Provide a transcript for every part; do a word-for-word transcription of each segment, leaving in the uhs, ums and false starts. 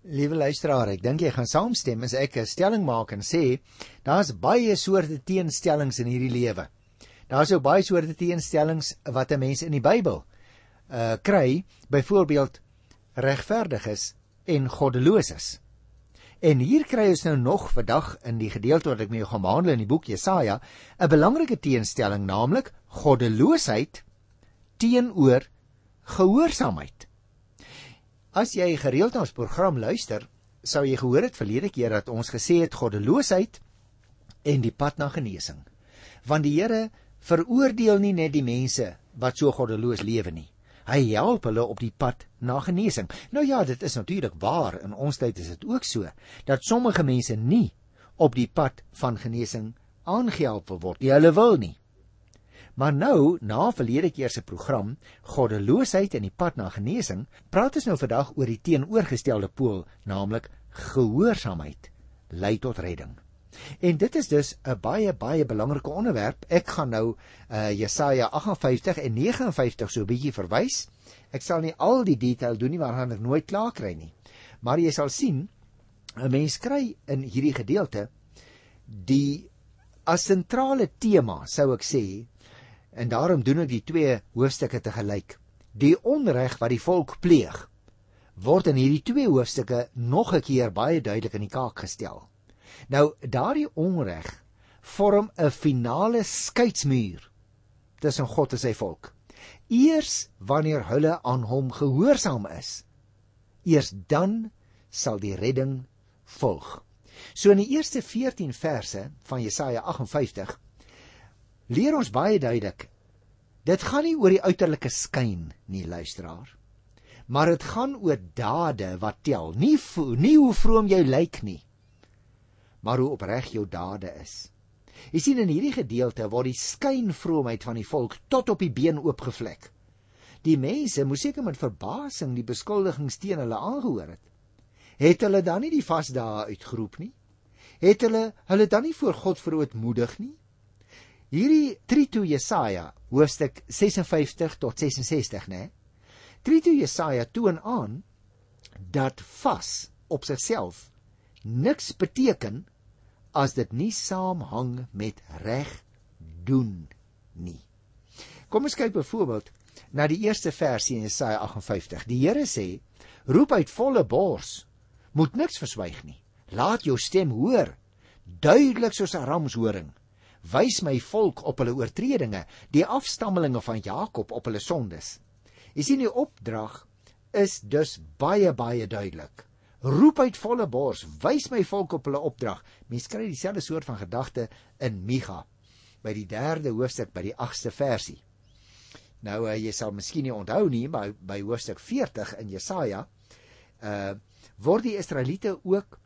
Liewe luisteraar, ek dink jy gaan saamstem as ek 'n stelling maak en sê, daar's baie soorte teenstellings in hierdie lewe. Daar's ook baie soorte teenstellings wat 'n mens in die Bybel uh, kry, byvoorbeeld regverdiges en goddeloses. En hier kry ons nou nog vandag in die gedeelte wat ek met jou gaan behandel in die boek Jesaja, 'n belangrike teenstelling, naamlik goddeloosheid teenoor gehoorsaamheid. As jy gereeld na ons program luister, sou jy gehoor het verlede keer dat ons gesê het goddeloosheid en die pad na genesing. Want die Here veroordeel nie net die mense wat so goddeloos lewe nie. Hy help hulle op die pad na genesing. Nou ja, dit is natuurlik waar, in ons tyd is dit ook so, dat sommige mense nie op die pad van genesing aangehelp wil word. Hulle wil nie. Maar nou, na verlede keer se program, goddeloosheid en die pad na genesing, praat ons nou vandag oor die teenoorgestelde pool, naamlik gehoorsaamheid lei tot redding. En dit is dus 'n baie, baie belangrike onderwerp. Ek gaan nou uh, Jesaja agt en vyftig en nege en vyftig so 'n bietjie verwys. Ek sal nie al die detail doen nie, maar gaan ek nooit klaar kry nie. Maar jy sal sien, 'n mens kry in hierdie gedeelte die as sentrale tema, sou ek sê, en daarom doen ek die twee hoofstukke te gelyk. Die onreg wat die volk pleeg, word in hierdie twee hoofstukke nog 'n keer baie duidelik in die kaak gestel. Nou, daardie onreg vorm 'n finale skeidsmuur tussen God en sy volk. Eers wanneer hulle aan hom gehoorsaam is, eers dan sal die redding volg. So in die eerste veertien verse van Jesaja agt en vyftig leer ons baie duidelik, dit gaan nie oor die uiterlike skyn nie, luisteraar, maar dit gaan oor dade wat tel, nie, nie hoe vroom jy lyk nie, maar hoe opreg jou dade is. Jy sien, in hierdie gedeelte word die skynvroomheid van die volk tot op die been oopgevlek. Die mense moes seker met verbasing die beskuldigings teen hulle aangehoor het. Het hulle dan nie die vasdae uitgeroep nie? Het hulle hulle dan nie voor God verootmoedig nie? Hierdie Trito Jesaja, hoofstuk ses en vyftig tot ses en sestig, né? Trito Jesaja toon aan dat vas op sigself niks beteken as dit nie saamhang met reg doen nie. Kom ons kyk byvoorbeeld na die eerste versie in Jesaja agt en vyftig. Die Here sê, roep uit volle bors, moet niks verswyg nie. Laat jou stem hoor, duidelik soos 'n ramshoring. Wys my volk op hulle oortredinge, die afstammelinge van Jakob op hulle sondes. Jy sien, die opdrag is dus baie, baie duidelik. Roep uit volle bors, wys my volk op hulle opdrag. Mens kry dieselfde soort van gedagte in Micha, by die derde hoofstuk, by die agste versie. Nou, uh, jy sal miskien nie onthou nie, maar by hoofstuk veertig in Jesaja, uh, word die Israeliete ook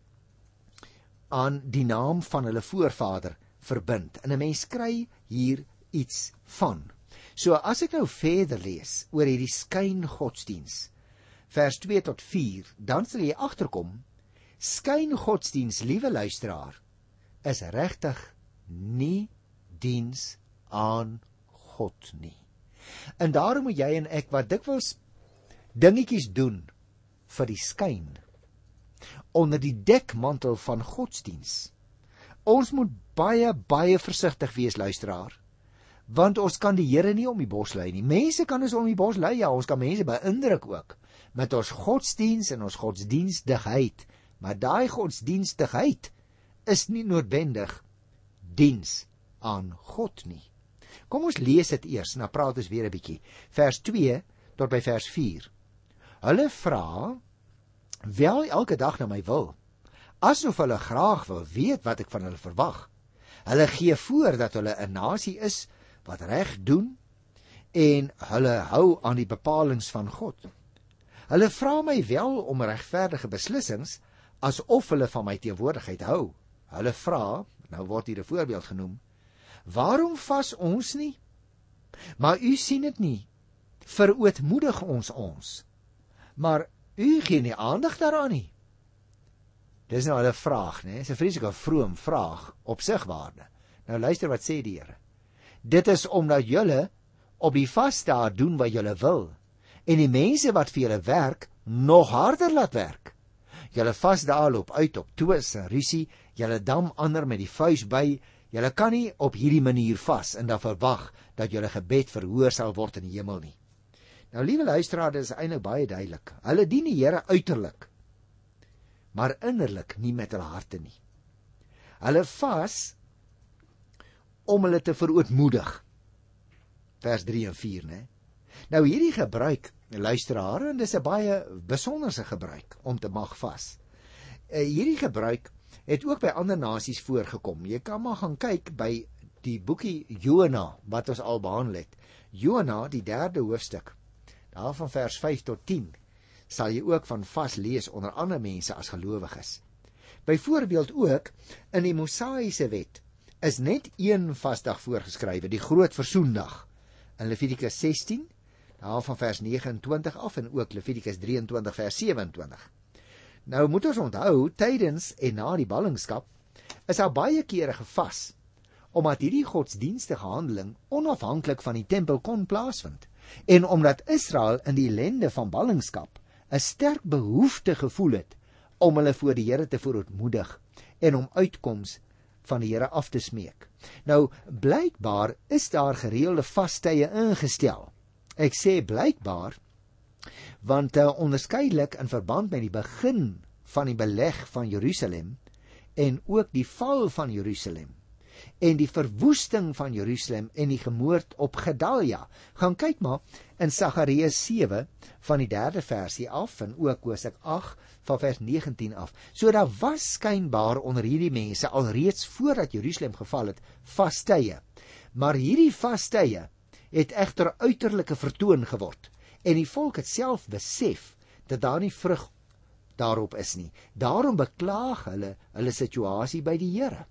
aan die naam van hulle voorvader verbind. En 'n mens kry hier iets van. So, as ek nou verder lees oor hierdie skyn godsdiens, vers twee tot vier, dan sal jy agterkom, skyn godsdiens, liewe luisteraar, is regtig nie diens aan God nie. En daarom moet jy en ek wat dikwels dingetjies doen vir die skyn, onder die dekmantel van godsdiens. Ons moet baie, baie versigtig wees, luisteraar, want ons kan die Here nie om die bos lei nie. Mense kan ons om die bos lei, ja, ons kan mense beïndruk ook, met ons godsdiens en ons godsdienstigheid, maar daai godsdienstigheid is nie noodwendig diens aan God nie. Kom ons lees dit eers, nou praat ons weer 'n bietjie. Vers twee tot by vers vier. Hulle vra wel elke dag na my wil, asof hulle graag wil weet wat ek van hulle verwag. Hulle gee voor dat hulle 'n nasie is wat reg doen en hulle hou aan die bepalings van God. Hulle vra my wel om regverdige beslissings, asof hulle van my teenwoordigheid hou. Hulle vra, nou word hier 'n voorbeeld genoem, waarom vas ons nie? Maar u sien dit nie, verootmoedig ons ons, maar u gee nie aandag daaraan nie. Dis nou 'n vraag, né? Dis 'n vreeslike vroom vraag op sigwaarde. Nou luister wat sê die Here. Dit is omdat julle op die vasdae doen wat julle wil, en die mense wat vir julle werk, nog harder laat werk. Julle vasdae loop uit op twis en rusie, julle dam ander met die vuis by. Julle kan nie op hierdie manier vas en dan verwag dat julle gebed verhoor sal word in die hemel nie. Nou liewe luisteraars, dit is eintlik baie duidelik. Hulle dien die Here uiterlik, maar innerlik nie met hulle harte nie. Hulle vas om hulle te verootmoedig. Vers drie en vier, né? Nou hierdie gebruik, luisteraars, en dis 'n baie besonderse gebruik om te mag vas. Hierdie gebruik het ook by ander nasies voorgekom. Jy kan maar gaan kyk by die boekie Jona, wat ons al behandel het. Jona, die derde hoofstuk, daar van vers vyf tot tien, sal jy ook van vas lees onder ander mense as gelowiges. Byvoorbeeld ook, in die Mosaïese wet, is net een vasdag voorgeskrywe, die groot versoendag, in Levitikus sestien, daar van vers nege en twintig af, en ook Levitikus drie en twintig vers sewe en twintig. Nou moet ons onthou, tydens en na die ballingskap, is daar baie kere gevas, omdat hierdie godsdienstige handeling onafhanklik van die tempel kon plaasvind, en omdat Israel in die ellende van ballingskap 'n sterk behoefte gevoel het om hulle voor die Here te verootmoedig en om uitkoms van die Here af te smeek. Nou, blykbaar is daar gereelde vastye ingestel. Ek sê blykbaar, want uh, onderskeidelik in verband met die begin van die beleg van Jerusalem en ook die val van Jerusalem en die verwoesting van Jerusalem en die gemoord op Gedalia. Gaan kyk maar in Sagarius sewe van die derde versie af en ook Hosea agt van vers negentien af. So daar was skynbaar onder hierdie mense alreeds voordat Jerusalem geval het, vastye. Maar hierdie vastye het egter uiterlike vertoon geword en die volk het self besef dat daar nie vrug daarop is nie. Daarom beklaag hulle hulle situasie by die Here.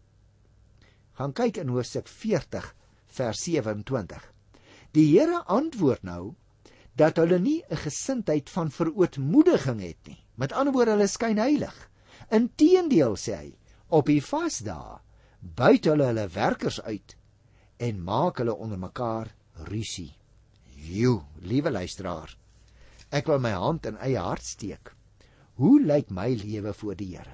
Gaan kyk in Hosea veertig vers sewe-en-twintig. Die Here antwoord nou dat hulle nie 'n gesindheid van verootmoediging het nie. Met ander woorde, hulle skyn heilig. Inteendeel, sê hy, op die vasdae buit hulle hulle werkers uit en maak hulle onder mekaar rusie. Jo, liewe luisteraar, ek wil my hand in eie hart steek. Hoe lyk my lewe voor die Here?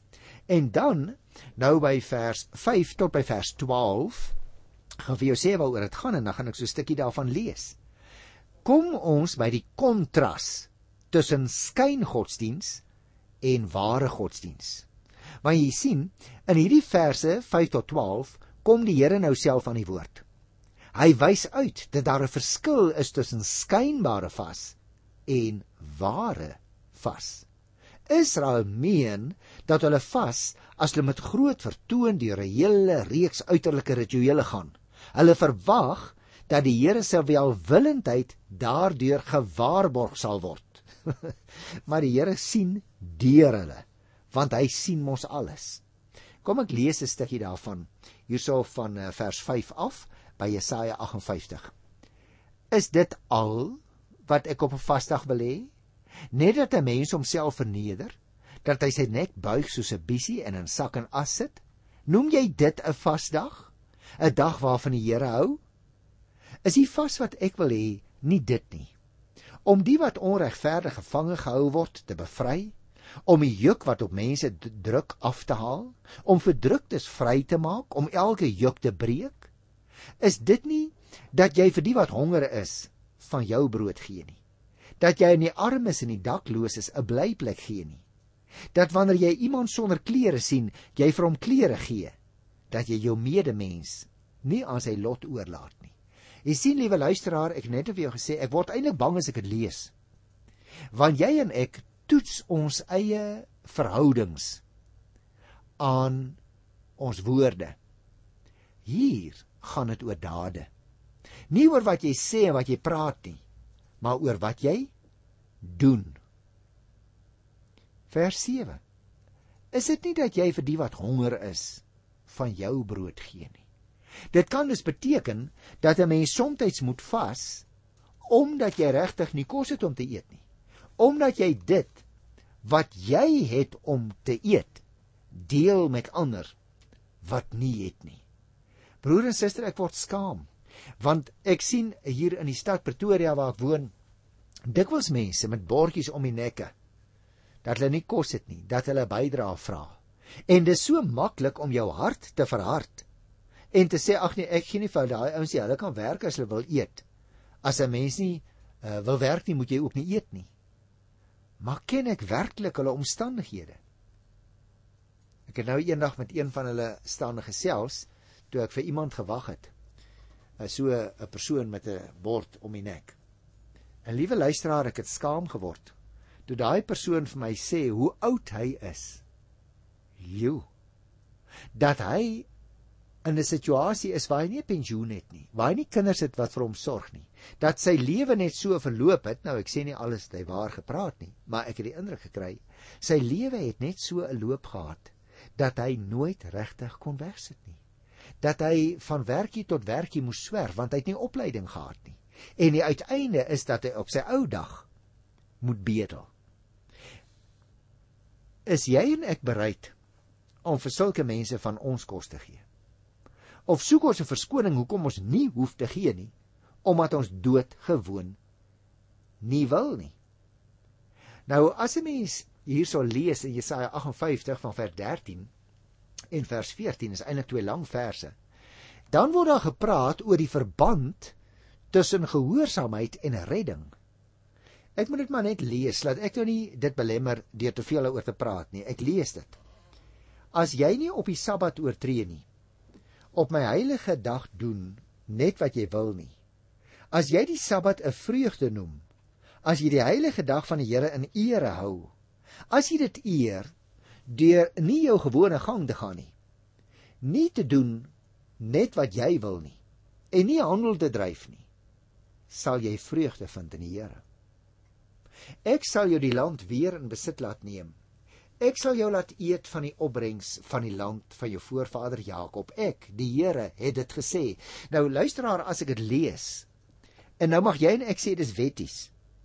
En dan, nou by vers vyf tot by vers twaalf, gaan vir jou sê waaroor dit gaan en dan gaan ek so 'n stukkie daarvan lees. Kom ons by die kontras tussen skyngodsdiens en ware godsdiens. Want jy sien, in hierdie verse vyf tot twaalf kom die Here nou self aan die woord. Hy wys uit dat daar 'n verskil is tussen skynbare vas en ware vas. Israel meen dat hulle vas as hulle met groot vertoon deur 'n hele reeks uiterlike rituele gaan. Hulle verwag dat die Here se welwillendheid daardeur gewaarborg sal word. Maar die Here sien deur hulle, want hy sien mos alles. Kom ek lees 'n stukkie daarvan, hierso van uh, vers vyf af, by Jesaja agt en vyftig. Is dit al wat ek op 'n vasdag wil hê? Net dat 'n mens homself verneder, dat hy sy nek buig soos 'n biesie en in sak en as sit? Noem jy dit 'n vasdag? 'n Dag waarvan die Here hou? Is die vas wat ek wil hê nie dit nie? Om die wat onregverdig gevange gehou word te bevry, om die juk wat op mense druk af te haal, om verdruktes vry te maak, om elke juk te breek? Is dit nie dat jy vir die wat honger is van jou brood gee nie? Dat jy aan die armes en die daklooses 'n blyplek gee nie? Dat wanneer jy iemand sonder klere sien, jy vir hom klere gee? Dat jy jou medemens nie aan sy lot oorlaat nie? Jy sien, liewe luisteraar, ek het net vir jou gesê, ek word eintlik bang as ek dit lees. Want jy en ek toets ons eie verhoudings aan ons woorde. Hier gaan dit oor dade. Nie oor wat jy sê en wat jy praat nie, maar oor wat jy doen. Vers sewe. Is dit nie dat jy vir die wat honger is, van jou brood gee nie? Dit kan dus beteken dat 'n mens soms moet vas, omdat jy regtig nie kos het om te eet nie. Omdat jy dit wat jy het om te eet, deel met ander wat nie het nie. Broer en suster, ek word skaam, want ek sien hier in die stad Pretoria waar ek woon, dikwels mense met bordjies om die nekke, dat hulle nie kos het nie, dat hulle bydrae vra. En dis so maklik om jou hart te verhard en te sê, ag nee, ek gee nie vir daai ouens nie, hulle kan werk as hulle wil eet. As 'n mens nie uh, wil werk nie, moet jy ook nie eet nie. Maar ken ek werklik hulle omstandighede? Ek het nou eendag met een van hulle staande gesels, toe ek vir iemand gewag het, so 'n persoon met 'n bord om die nek. En liewe luisteraar, ek het skaam geword, toe daai persoon vir my sê, hoe oud hy is. Jo, dat hy in 'n situasie is waar hy nie 'n pensioen het nie, waar hy nie kinders het wat vir hom sorg nie, dat sy lewe net so verloop het, nou ek sê nie alles het hy waar gepraat nie, maar ek het die indruk gekry, sy lewe het net so 'n loop gehad, dat hy nooit regtig kon wegsit nie, dat hy van werkie tot werkie moes swerf, want hy het nie opleiding gehad nie, en die uiteinde is dat hy op sy ou dag moet bedel. Is jy en ek bereid om vir sulke mense van ons kos te gee? Of soek ons 'n verskoning hoekom ons nie hoef te gee nie, omdat ons doodgewoon nie wil nie? Nou, as 'n mens hier sal lees in Jesaja agt en vyftig van vers dertien en vers veertien, is eintlik twee lang verse, dan word daar gepraat oor die verband tussen gehoorsaamheid en redding. Ek moet dit maar net lees, laat ek nou nie dit belemmer deur te veel oor te praat nie. Ek lees dit. As jy nie op die Sabbat oortree nie, op my heilige dag doen net wat jy wil nie, as jy die Sabbat 'n vreugde noem, as jy die heilige dag van die Here in ere hou, as jy dit eer deur nie jou gewone gang te gaan nie, nie te doen net wat jy wil nie, en nie handel te dryf nie, sal jy vreugde vind in die Here. Ek sal jou die land weer in besit laat neem. Ek sal jou laat eet van die opbrengs van die land van jou voorvader Jakob. Ek, die Here, het dit gesê. Nou luisteraar, as ek dit lees, en nou mag jy en ek sê dis wetties,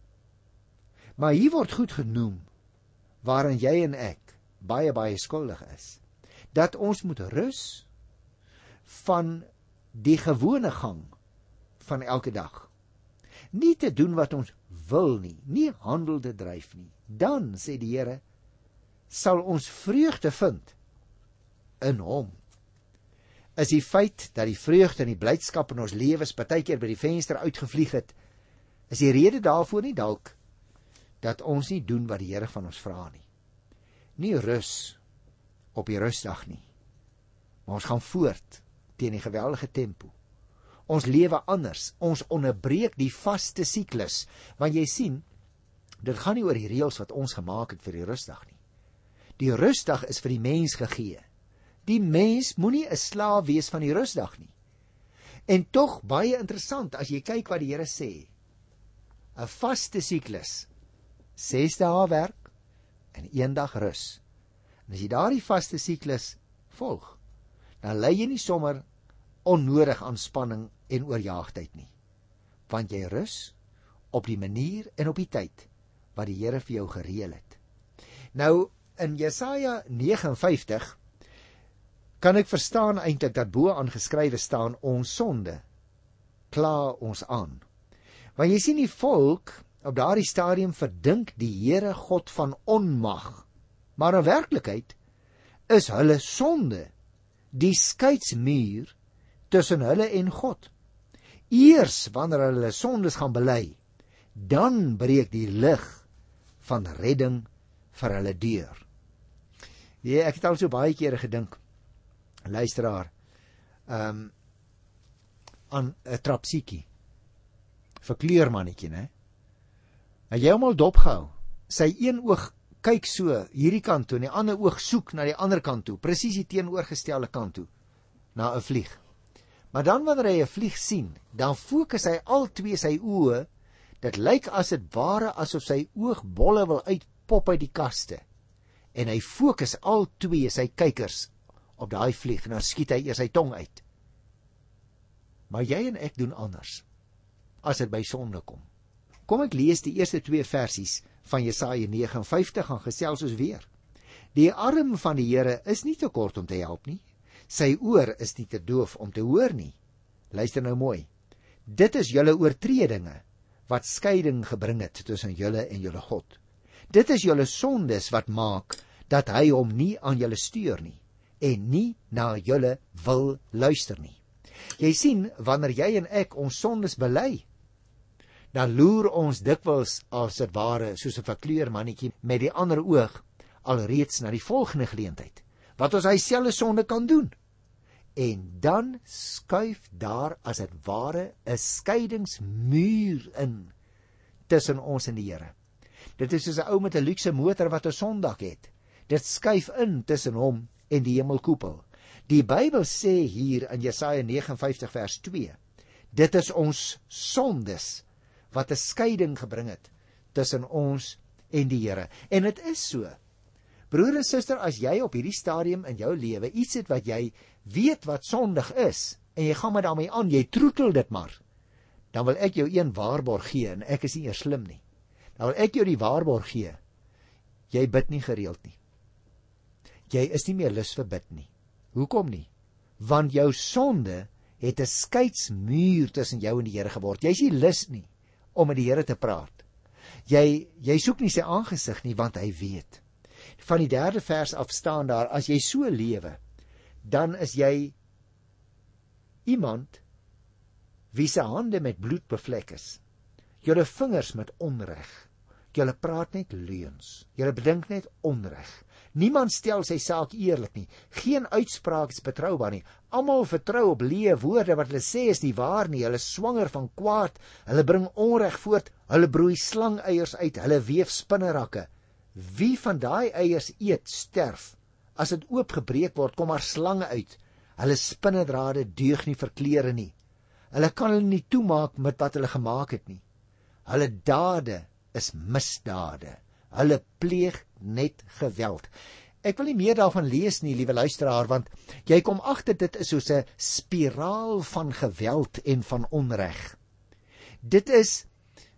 maar hier word goed genoem, waarin jy en ek baie, baie skuldig is, dat ons moet rus van die gewone gang van elke dag. Nie te doen wat ons wil nie, nie handel te dryf nie. Dan, sê die Here, sal ons vreugde vind in hom. Is die feit dat die vreugde en die blydskap in ons lewens partykeer by die venster uitgevlieg het, is die rede daarvoor nie dalk dat ons nie doen wat die Here van ons vra nie. Nie rus op die rustdag nie, maar ons gaan voort teen die geweldige tempo. Ons lewe anders, ons onderbreek die vaste siklus, want jy sien, dit gaan nie oor die reëls wat ons gemaak het vir die rustdag nie. Die rustdag is vir die mens gegee. Die mens moenie 'n slaaf wees van die rustdag nie. En tog baie interessant, as jy kyk wat die Here sê, 'n vaste siklus, ses dae werk en een dag rus. En as jy daardie vaste siklus volg, dan lei jy nie sommer onnodig aan spanning en oorjaagdheid nie, want jy rus op die manier en op die tyd wat die Here vir jou gereël het. Nou, in Jesaja nege en vyftig kan ek verstaan eintlik dat bo aangeskrywe staan, ons sonde kla ons aan. Want jy sien, die volk op daardie stadium verdink die Here God van onmag, maar in werklikheid is hulle sonde die skeidsmuur tussen hulle en God. Eers wanneer hulle sondes gaan bely, dan breek die lig van redding vir hulle deur. Ja, ek het al so baie kere gedink, luisteraar, um, aan 'n trapsiekie, vir kleurmannetjie, né? En jy hom al dopgehou, sy een oog kyk so hierdie kant toe, en die ander oog soek na die ander kant toe, presies die teenoorgestelde kant toe, na 'n vlieg. Maar dan wanneer hy 'n vlieg sien, dan fokus hy al twee sy oë, dit lyk as dit ware asof sy oogbolle wil uitpop uit die kaste, en hy fokus al twee sy kykers op daai vlieg, en dan skiet hy eers sy tong uit. Maar jy en ek doen anders, as dit by sonde kom. Kom ek lees die eerste twee versies van Jesaja nege en vyftig, gaan gesels ons weer. Die arm van die Here is nie te kort om te help nie, sy oor is nie te doof om te hoor nie. Luister nou mooi, dit is julle oortredinge, wat skeiding gebring het tussen julle en julle God. Dit is julle sondes wat maak dat hy hom nie aan julle stuur nie en nie na julle wil luister nie. Jy sien, wanneer jy en ek ons sondes bely, dan loer ons dikwels as dit ware soos 'n verkleurmannetjie met die ander oog alreeds na die volgende geleentheid, wat ons hy selfe sonde kan doen. En dan skuif daar as dit ware 'n skeidingsmuur in tussen ons en die Here. Dit is soos 'n ou met 'n luukse motor wat 'n sondak het. Dit skuif in tussen hom en die hemelkoepel. Die Bybel sê hier in Jesaja vyf nege vers twee, dit is ons sondes wat 'n skeiding gebring het tussen ons en die Here. En dit is so. Broer en suster, as jy op hierdie stadium in jou lewe iets het wat jy weet wat sondig is, en jy gaan met daarmee aan, jy troetel dit maar, dan wil ek jou een waarborg gee, en ek is nie eers slim nie. Dan wil ek jou die waarborg gee, jy bid nie gereeld nie. Jy is nie meer lus vir bid nie. Hoekom nie? Want jou sonde het 'n skeidsmuur tussen jou en die Here geword. Jy is nie lus nie om met die Here te praat. Jy, jy soek nie sy aangesig nie, want hy weet. Van die derde vers af staan daar, as jy so lewe, dan is jy iemand wie se hande met bloed bevlek is, julle vingers met onreg, julle praat net leuns, julle bedink net onreg, niemand stel sy saak eerlik nie, geen uitspraak is betroubaar nie, almal vertrou op leë woorde wat hulle sê is nie waar nie, hulle is swanger van kwaad, hulle bring onreg voort, hulle broei slangeiers uit, hulle weef spinnerakke. Wie van daai eiers eet, sterf. As dit oopgebreek word, kom maar slange uit. Hulle spinnedrade deug nie vir klere nie. Hulle kan hulle nie toemaak met wat hulle gemaak het nie. Hulle dade is misdade. Hulle pleeg net geweld. Ek wil nie meer daarvan lees nie, liewe luisteraar, want jy kom agter dit is soos 'n spiraal van geweld en van onreg. Dit is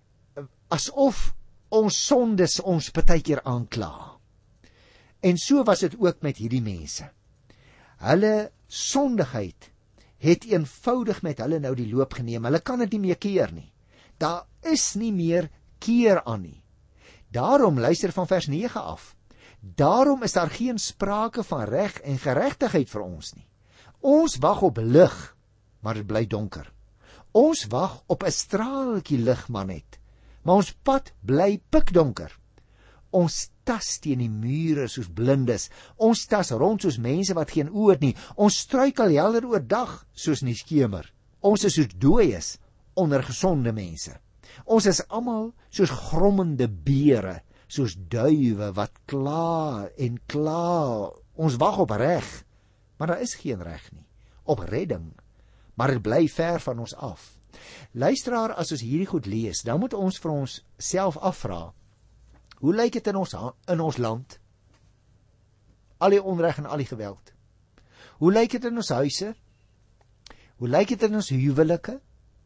asof ons sondes ons partykeer aankla. En so was dit ook met hierdie mense. Hulle sondigheid het eenvoudig met hulle nou die loop geneem. Hulle kan dit nie meer keer nie. Daar is nie meer keer aan nie. Daarom, luister van vers nege af, daarom is daar geen sprake van reg en geregtigheid vir ons nie. Ons wag op lig, maar dit bly donker. Ons wag op 'n straaltjie lig maar net, maar ons pad bly pikdonker. Ons tas teen die mure soos blindes, ons tas rond soos mense wat geen oë het nie, ons struikel helder oor dag soos in die skemer. Ons is soos dooies onder gesonde mense. Ons is almal soos grommende beere, soos duwe wat kla en kla. Ons wag op reg, maar daar is geen reg nie. Op redding, maar dit bly ver van ons af. Luisteraar, as ons hierdie goed lees, dan moet ons vir ons self afvra, hoe lyk dit in ons in ons land? Al die onreg en al die geweld. Hoe lyk dit in ons huise? Hoe lyk dit in ons huwelike?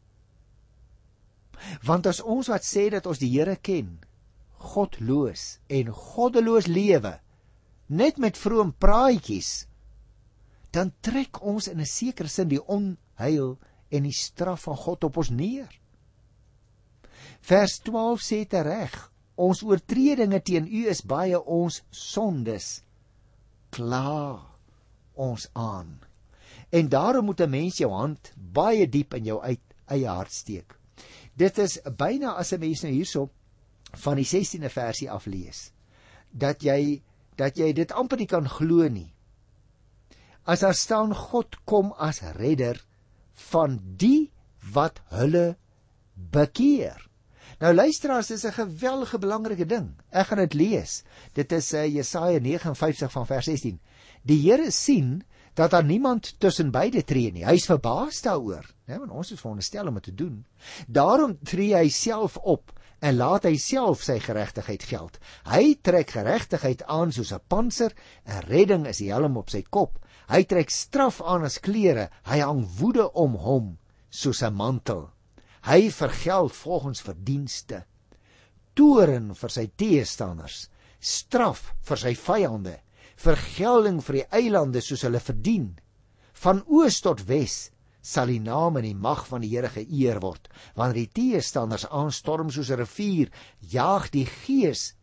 Want as ons wat sê dat ons die Here ken, godloos en goddeloos lewe, net met vroom praatjies, dan trek ons in 'n sekere sin die onheil en die straf van God op ons neer. Vers twaalf sê tereg, ons oortredinge teen u is baie, ons sondes kla ons aan. En daarom moet 'n mens jou hand baie diep in jou uit, eie hart steek. Dit is byna as 'n mens nou hierso van die sestiende versie aflees, dat jy, dat jy dit amper nie kan glo nie. As daar staan, God kom as redder van die wat hulle bekeer. Nou luisteraars, dit is 'n geweldige belangrike ding. Ek gaan dit lees. Dit is uh, Jesaja vyf nege van vers sestien. Die Here sien dat daar niemand tussen beide tree nie. Hy is verbaas daaroor, né, want ons is veronderstel om dit te doen. Daarom tree hy self op en laat hy self sy geregtigheid geld. Hy trek geregtigheid aan soos 'n pantser en redding is die helm op sy kop. Hy trek straf aan as klere, hy hang woede om hom soos 'n mantel. Hy vergeld volgens verdienste, toorn vir sy teestanders, straf vir sy vyande, vergelding vir die eilande soos hulle verdien. Van oos tot wes sal die naam en die mag van die Here geëer word. Wanneer die teestanders aanstorm soos 'n rivier, jaag die gees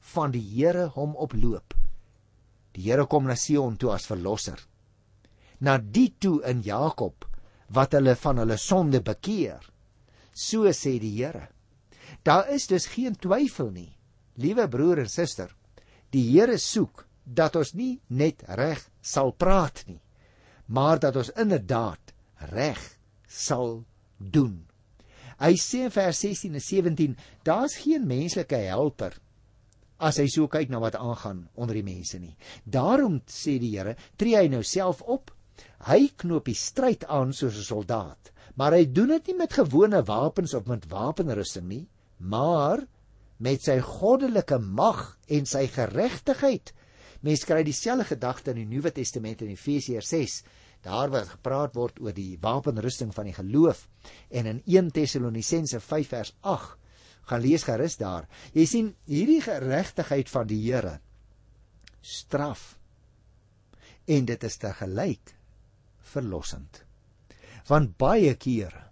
van die Here hom oploop. Die Here kom na Sion toe as verlosser. Na die toe in Jakob, wat hulle van hulle sonde bekeer. So sê die Here. Daar is dus geen twyfel nie, liewe broer en suster, die Here soek dat ons nie net reg sal praat nie, maar dat ons inderdaad reg sal doen. Hy sê in vers sestien en sewentien, daar is geen menslike helper, as hy so kyk na wat aangaan onder die mense nie. Daarom, sê die Here, tree hy nou self op, hy knoop die stryd aan soos 'n soldaat, maar hy doen dit nie met gewone wapens of met wapenrusting nie, maar met sy goddelike mag en sy geregtigheid. Mens kry dieselfde gedagte in die Nuwe Testament in Efesiërs ses, daar waar gepraat word oor die wapenrusting van die geloof, en in eerste Tessalonisense vyf vers agt, gaan lees gerus daar. Jy sien, hierdie geregtigheid van die Here straf, en dit is tegelyk verlossend. Want baie kere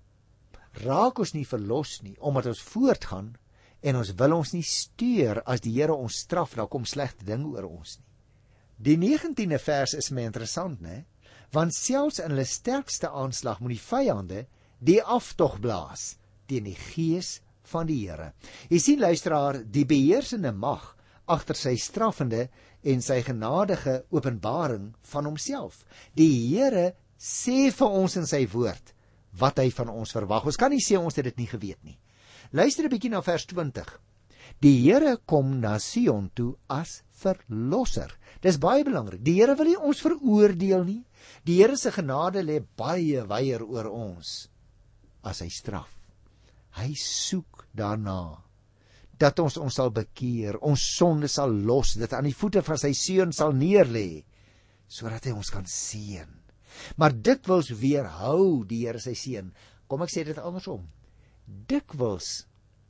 raak ons nie verlos nie, omdat ons voortgaan, en ons wil ons nie steur as die Here ons straf, daar kom slegte ding oor ons nie. Die negentiende vers is my interessant, né? Want selfs in hulle sterkste aanslag moet die vyande die aftog blaas teen die gees van die Here. Jy sien, luisteraar, die beheersende mag agter sy straffende en sy genadige openbaring van homself. Die Here sê vir ons in sy woord wat hy van ons verwag. Ons kan nie sê ons het dit nie geweet nie. Luister 'n bietjie na vers twintig. Die Here kom na Sion toe as verlosser. Dis baie belangrik. Die Here wil nie ons veroordeel nie. Die Here se genade lê baie wyer oor ons as hy straf. Hy soek daarna dat ons ons sal bekeer, ons sonde sal los, dit aan die voete van sy seun sal neerlê, sodat hy ons kan seën. Maar dikwels weerhou die Here sy seën. Kom ek sê dit andersom. Dikwels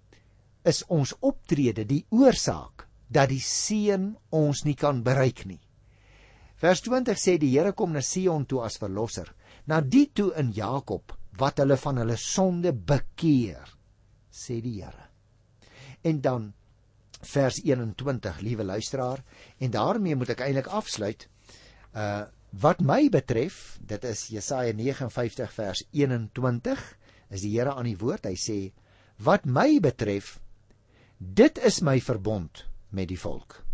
is ons optrede die oorsaak dat die seën ons nie kan bereik nie. Vers twintig sê die Here kom na Sion toe as verlosser, na die toe in Jakob wat hulle van hulle sonde bekeer, sê die Here. En dan vers eenentwintig, liewe luisteraar, en daarmee moet ek eintlik afsluit. Uh wat my betref, dit is Jesaja nege en vyftig vers eenentwintig, is die Here aan die woord. Hy sê, wat my betref, dit is my verbond met die volk.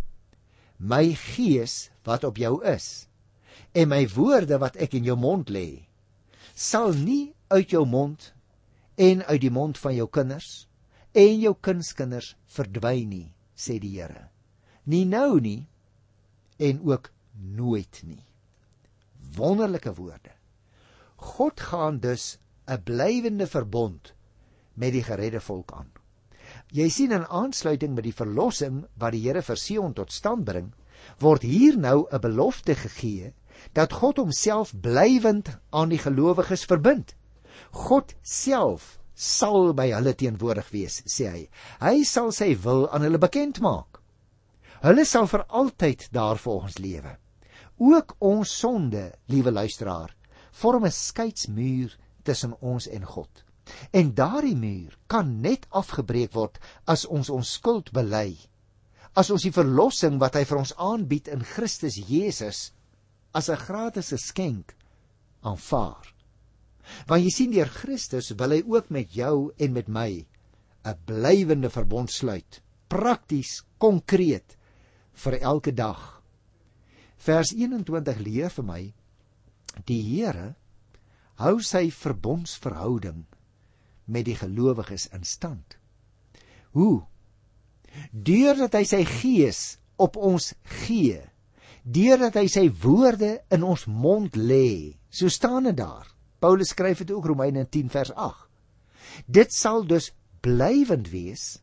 My gees wat op jou is, en my woorde wat ek in jou mond lê, sal nie uit jou mond en uit die mond van jou kinders en jou kindskinders verdwyn nie, sê die Here. Nie nou nie, en ook nooit nie. Wonderlike woorde. God gaan dus 'n blywende verbond met die geredde volk aan. Jy sien, in aansluiting met die verlossing wat die Here vir Sion tot stand bring, word hier nou 'n belofte gegee dat God homself blywend aan die gelowiges verbind. God self sal by hulle teenwoordig wees, sê hy. Hy sal sy wil aan hulle bekend maak. Hulle sal vir altyd daar volgens lewe. Ook ons sonde, liewe luisteraar, vorm 'n skeidsmuur tussen ons en God. En daardie muur kan net afgebreek word as ons ons skuld bely, as ons die verlossing wat hy vir ons aanbied in Christus Jesus as 'n gratis geskenk aanvaar. Want jy sien, deur Christus wil hy ook met jou en met my 'n blywende verbond sluit, prakties, konkreet, vir elke dag. Vers eenentwintig leer vir my, die Here hou sy verbondsverhouding met die gelowiges in stand. Hoe? Deurdat hy sy gees op ons gee, deurdat hy sy woorde in ons mond lê, so staan dit daar. Paulus skryf dit ook, Romeine tien vers agt. Dit sal dus blywend wees,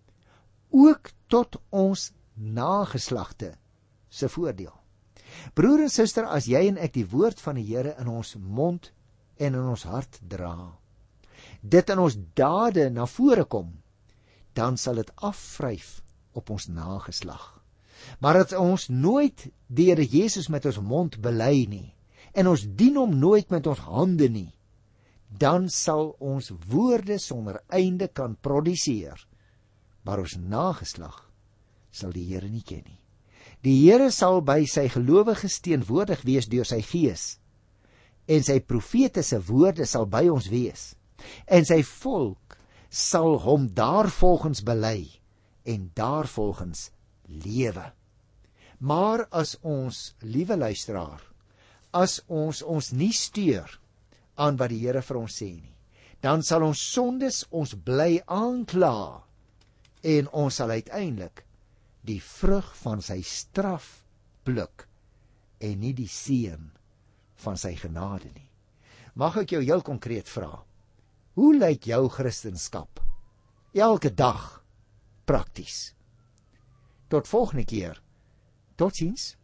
ook tot ons nageslagte se voordeel. Broer en suster, as jy en ek die woord van die Here in ons mond en in ons hart dra, dit in ons dade na vore kom, dan sal dit afvryf op ons nageslag. Maar as ons nooit die Here Jesus met ons mond bely nie, en ons dien hom nooit met ons hande nie, dan sal ons woorde sonder einde kan produseer, maar ons nageslag sal die Here nie ken nie. Die Here sal by sy gelowiges teenwoordig wees deur sy Gees, en sy profete se woorde sal by ons wees, en sy volk sal hom daarvolgens bely en daarvolgens lewe. Maar as ons, liewe luisteraar, as ons ons nie steur aan wat die Here vir ons sê nie, dan sal ons sondes ons bly aankla, en ons sal uiteindelik die vrug van sy straf pluk, en nie die seën van sy genade nie. Mag ek jou heel konkreet vra, hoe lyk jou Christenskap elke dag prakties? Tot volgende keer. Totsiens.